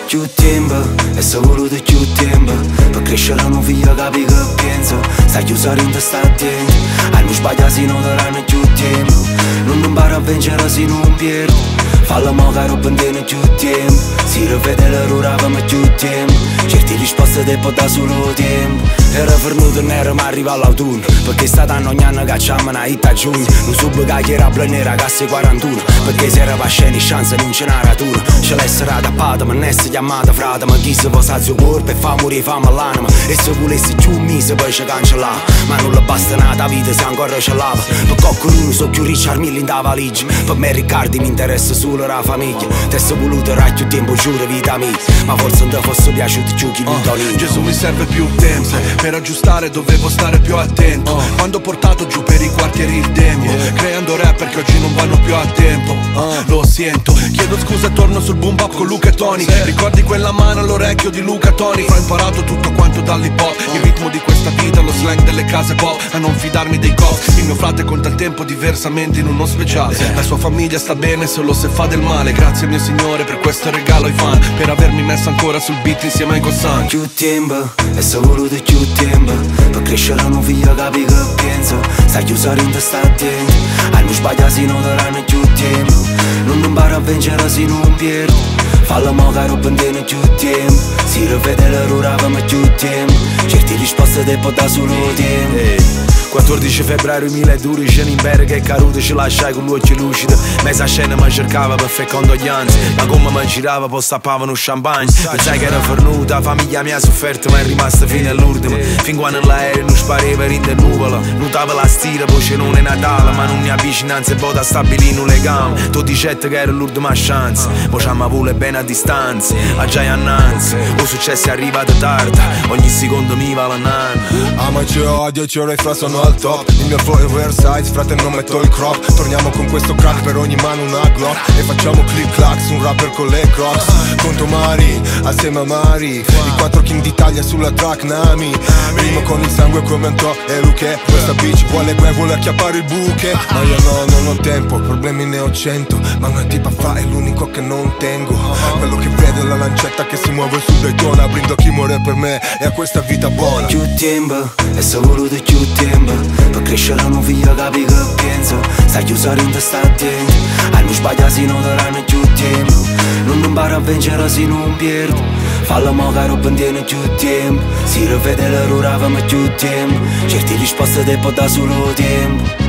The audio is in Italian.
Più tempo, e se voluto più tempo per crescere un figlio capi che pensa. Stai chiuso in testa attento, a non sbagliare se non daranno più tempo. Non impara a vincere se non perdi. Falla mo caro pendene più tempo. Si rivede l'errore avevamo più tempo. Certi risposte te può da solo tempo. Era venuto nero ma arriva l'autunno, perché sta dando ogni anno cacciamo una hit a giugno. Non sub che era blu ragazzi 41, perché se era pasceni chance non ce n'era ratura. Ce l'essere tappata ma non essere chiamata frate. Ma chi se posa il suo corpo e fa morire fame all'anima. E se volessi più mise poi ci cancellava. Ma non le basta nata vita se ancora ce l'ava. Per qualcuno so più Richard Mille in da valigia. Per me Riccardi mi interessa solo la famiglia. Te se voluto era più tempo giuro vita mia. Ma forse non ti fosse piaciuto più chi mi Gesù mi serve più tempo. Per aggiustare dovevo stare più attento. Quando ho portato giù per i quartieri il tempo, creando rapper che oggi non vanno più a tempo. Lo sento, chiedo scusa e torno sul boom bap con Luca e Tony. Ricordi quella mano all'orecchio di Luca Toni? Ho imparato tutto quanto dall'hip hop, il ritmo di questa vita, lo slang delle case pop. A non fidarmi dei cops. Il mio frate conta il tempo diversamente in uno speciale. La sua famiglia sta bene solo se fa del male. Grazie mio signore per questo regalo ai fan, per avermi messo ancora sul beat insieme ai Gossan. Più tempo, e se voluto più tempo per crescere un figlio capi che pensa. Stai chiuso in testa attento, a non sbagliare se non daranno più tempo. Non impara a vincere se non perdi. Falla mo caro pendene più tempo. Si rivede l'errore avevamo più tempo. Certi risposte te può da solo tempo. 14 febbraio 2012 in Berga e caduto ci lasciai con l'occhio lucido. Mezza scena mi cercava per fare condoglianze, ma come mi girava poi stappavano champagne. Pensai che era fornuta, la famiglia mia ha sofferto ma è rimasta fino all'ultimo. Fin quando l'aereo non spariva in de nuvola, notava la stira poi c'è non è Natale. Ma non mi avvicinanza e poi da stabilire un legame. Tu dicette che era l'ultima chance, poi ci amo pure bene a distanza. A già annanzi, o successo è arrivato tardi, ogni secondo mi va la nanna. Amaci o odio, ci ora fra sono al top. Il mio flow è oversize, frate non metto il crop. Torniamo con questo crack, per ogni mano una glock. E facciamo click clacks, un rapper con le crocs. Conto Mari, assieme a Mari, i 4 king d'Italia sulla track Nami. Rimo con il sangue come Anto e Luque. Questa bitch vuole acchiappare il buche. Ma io no, non ho tempo, problemi ne ho 100. Ma una tipa fa è l'unico che non tengo. Quello che vedo è la lancetta che si muove su Daytona. Brindo a chi muore per me e a questa vita buona. Più tempo, e se voluto più tempo per crescere un figlio capi che pensa. Stai chiuso in testa attento, a non sbagliare se non daranno più tempo. Non impara a vincere se non perdi. Falla mo caro pendene più tempo. Si rivede l'errore avevamo più tempo. Certi risposte te può da solo tempo.